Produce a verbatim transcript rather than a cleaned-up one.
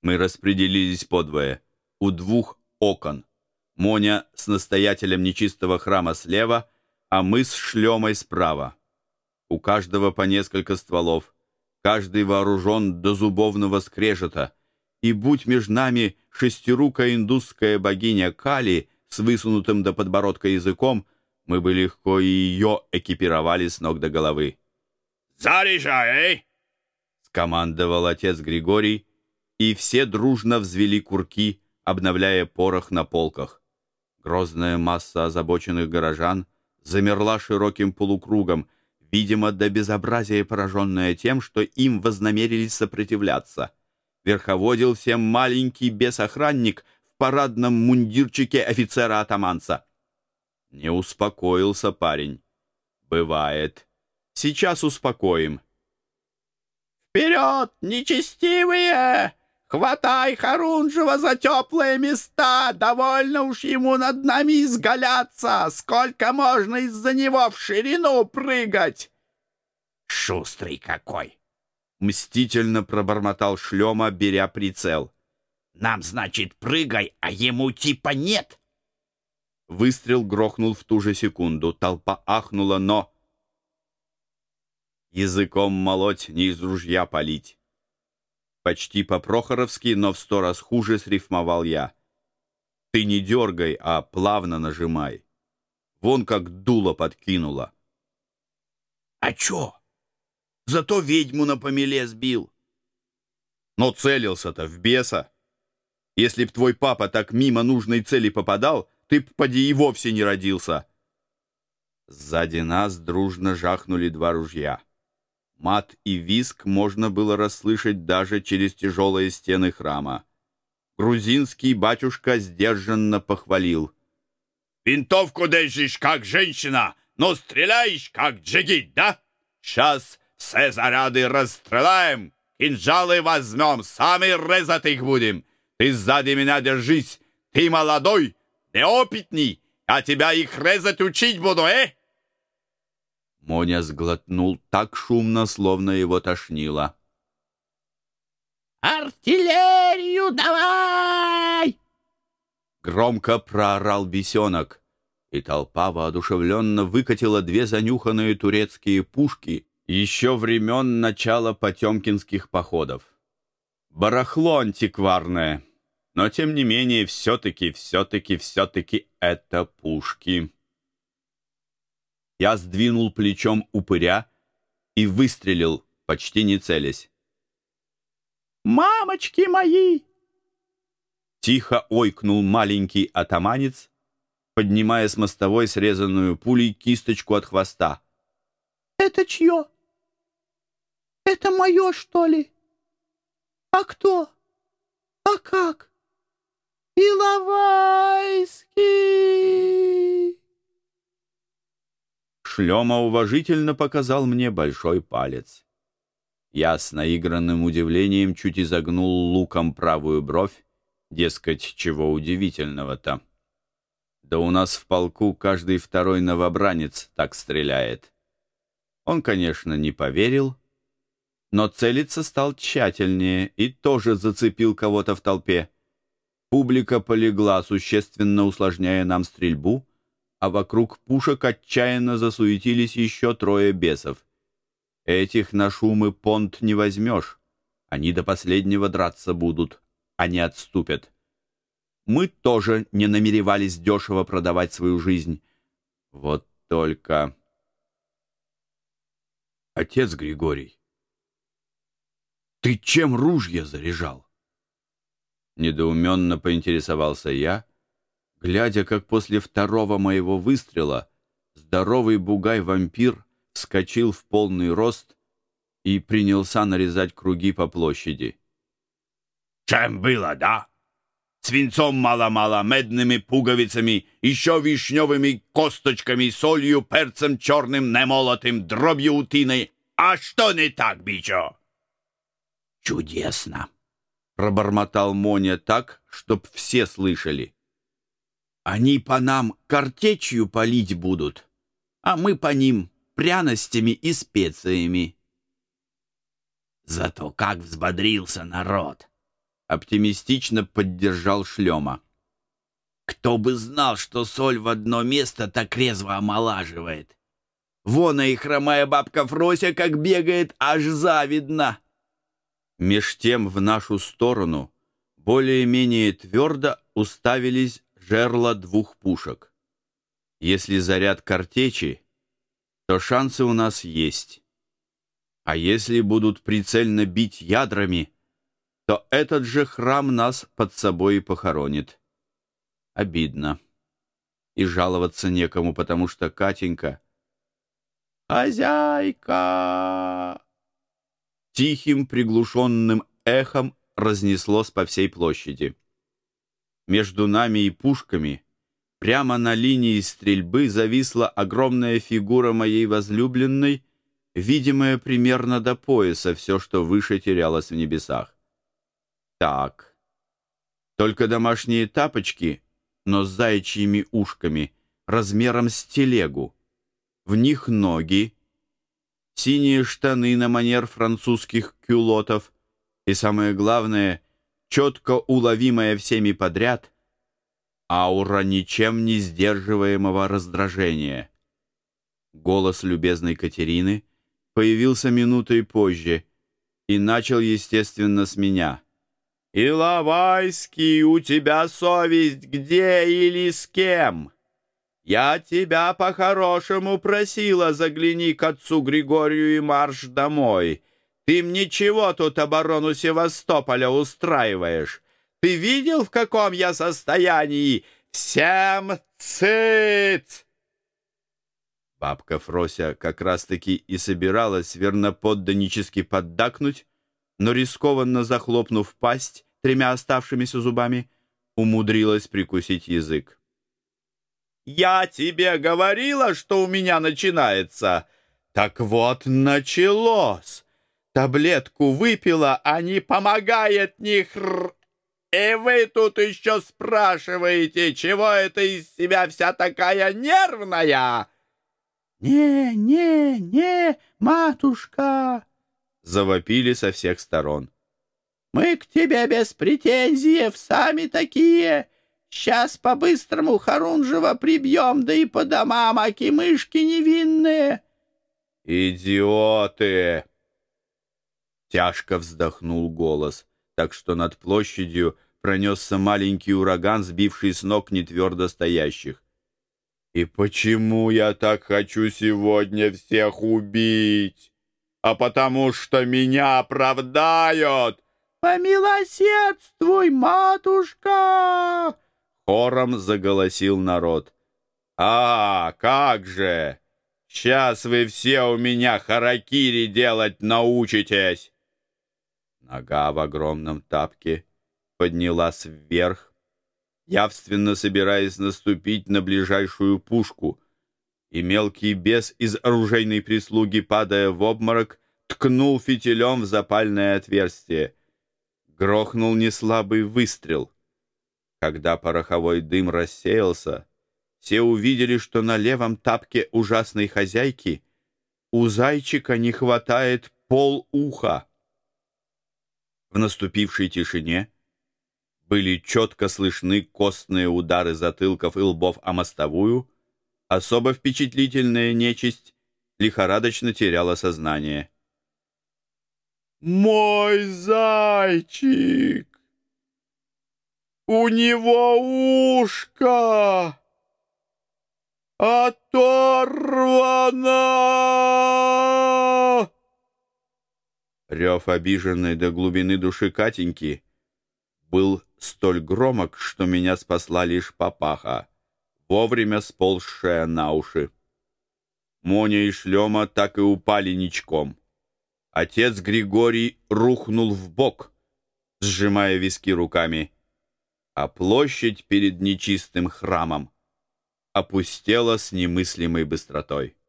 Мы распределились подвое. У двух окон. Моня с настоятелем нечистого храма слева, а мы с Шлемой справа. У каждого по несколько стволов. Каждый вооружен до зубовного скрежета. И будь между нами шестирукая индусская богиня Кали с высунутым до подбородка языком, мы бы легко и ее экипировали с ног до головы. «Заряжай!» — скомандовал отец Григорий, и все дружно взвели курки, обновляя порох на полках. Грозная масса озабоченных горожан замерла широким полукругом, видимо, до безобразия пораженная тем, что им вознамерились сопротивляться. Верховодил всем маленький бес-охранник в парадном мундирчике офицера-атаманца. Не успокоился парень. Бывает. Сейчас успокоим. «Вперед, нечестивые! Хватай Харунжева за теплые места! Довольно уж ему над нами изгаляться! Сколько можно из-за него в ширину прыгать!» «Шустрый какой!» — мстительно пробормотал Шлема, беря прицел. «Нам, значит, прыгай, а ему типа нет!» Выстрел грохнул в ту же секунду. Толпа ахнула, но... Языком молоть, не из ружья палить. Почти по-прохоровски, но в сто раз хуже срифмовал я. Ты не дергай, а плавно нажимай. Вон как дуло подкинуло. «А чё? Зато ведьму на помеле сбил». Но целился-то в беса. Если б твой папа так мимо нужной цели попадал, ты б поди и вовсе не родился. Сзади нас дружно жахнули два ружья. Мат и визг можно было расслышать даже через тяжелые стены храма. Грузинский батюшка сдержанно похвалил. «Винтовку держишь, как женщина, но стреляешь, как джигит, да? Сейчас все заряды расстреляем, кинжалы возьмем, сами резать их будем. Ты сзади меня держись, ты молодой, неопытный, а тебя их резать учить буду, э?» Моня сглотнул так шумно, словно его тошнило. «Артиллерию давай!» Громко проорал бесенок, и толпа воодушевленно выкатила две занюханные турецкие пушки еще времен начала потемкинских походов. Барахло антикварное, но тем не менее все-таки, все-таки, все-таки это пушки. Я сдвинул плечом упыря и выстрелил, почти не целясь. «Мамочки мои!» Тихо ойкнул маленький атаманец, поднимая с мостовой срезанную пулей кисточку от хвоста. «Это чье? Это мое, что ли? А кто? А как? Иловайский!» Шлема уважительно показал мне большой палец. Я с наигранным удивлением чуть изогнул луком правую бровь, дескать, чего удивительного-то. Да у нас в полку каждый второй новобранец так стреляет. Он, конечно, не поверил, но целиться стал тщательнее и тоже зацепил кого-то в толпе. Публика полегла, существенно усложняя нам стрельбу, а вокруг пушек отчаянно засуетились еще трое бесов. Этих на шум и понт не возьмешь. Они до последнего драться будут, а не отступят. Мы тоже не намеревались дешево продавать свою жизнь. Вот только... Отец Григорий, ты чем ружья заряжал? Недоуменно поинтересовался я, глядя, как после второго моего выстрела здоровый бугай-вампир вскочил в полный рост и принялся нарезать круги по площади. «Чем было, да? Свинцом мало-мало, медными пуговицами, еще вишневыми косточками, солью, перцем черным, немолотым, дробью утиной. А что не так, бичо?» «Чудесно!» — пробормотал Моня так, чтоб все слышали. «Они по нам картечью палить будут, а мы по ним пряностями и специями». «Зато как взбодрился народ! оптимистично поддержал Шлема. «Кто бы знал, что соль в одно место так резво омолаживает! Вон и хромая бабка Фрося как бегает, аж завидно!» Меж тем в нашу сторону более-менее твердо уставились жерла двух пушек. Если заряд картечи, то шансы у нас есть. А если будут прицельно бить ядрами, то этот же храм нас под собой и похоронит. Обидно. И жаловаться некому, потому что Катенька... «Хозяйка!» Тихим приглушенным эхом разнеслось по всей площади. Между нами и пушками, прямо на линии стрельбы, зависла огромная фигура моей возлюбленной, видимая примерно до пояса, все, что выше, терялось в небесах. Так, только домашние тапочки, но с заячьими ушками, размером с телегу. В них ноги, синие штаны на манер французских кюлотов и, самое главное, четко уловимая всеми подряд, аура ничем не сдерживаемого раздражения. Голос любезной Катерины появился минутой позже и начал, естественно, с меня. «Иловайский, у тебя совесть где или с кем? Я тебя по-хорошему просила, загляни к отцу Григорию и марш домой. Ты мне чего тут оборону Севастополя устраиваешь? Ты видел, в каком я состоянии? Всем цыц!» Бабка Фрося как раз-таки и собиралась верноподданнически поддакнуть, но, рискованно захлопнув пасть тремя оставшимися зубами, умудрилась прикусить язык. «Я тебе говорила, что у меня начинается. Так вот, началось. Таблетку выпила, а не помогает ни хр... И вы тут еще спрашиваете, чего это из себя вся такая нервная?» «Не, не, не, матушка!» — завопили со всех сторон. «Мы к тебе без претензий, сами такие. Сейчас по-быстрому Харунжева прибьем, да и по домам, аки-мышки невинные». «Идиоты!» Тяжко вздохнул голос, так что над площадью пронесся маленький ураган, сбивший с ног нетвердо стоящих. «И почему я так хочу сегодня всех убить? А потому что меня оправдают!» «Помилосердствуй, матушка!» Хором заголосил народ. «А, как же! Сейчас вы все у меня харакири делать научитесь!» Нога в огромном тапке поднялась вверх, явственно собираясь наступить на ближайшую пушку, и мелкий бес из оружейной прислуги, падая в обморок, ткнул фитилем в запальное отверстие. Грохнул неслабый выстрел. Когда пороховой дым рассеялся, все увидели, что на левом тапке ужасной хозяйки у зайчика не хватает полуха. В наступившей тишине были четко слышны костные удары затылков и лбов о мостовую. Особо впечатлительная нечисть лихорадочно теряла сознание. «Мой зайчик! У него ушко оторвано!» Рев обиженной до глубины души Катеньки был столь громок, что меня спасла лишь папаха, вовремя сползшая на уши. Моня и Шлема так и упали ничком. Отец Григорий рухнул в бок, сжимая виски руками, а площадь перед нечистым храмом опустела с немыслимой быстротой.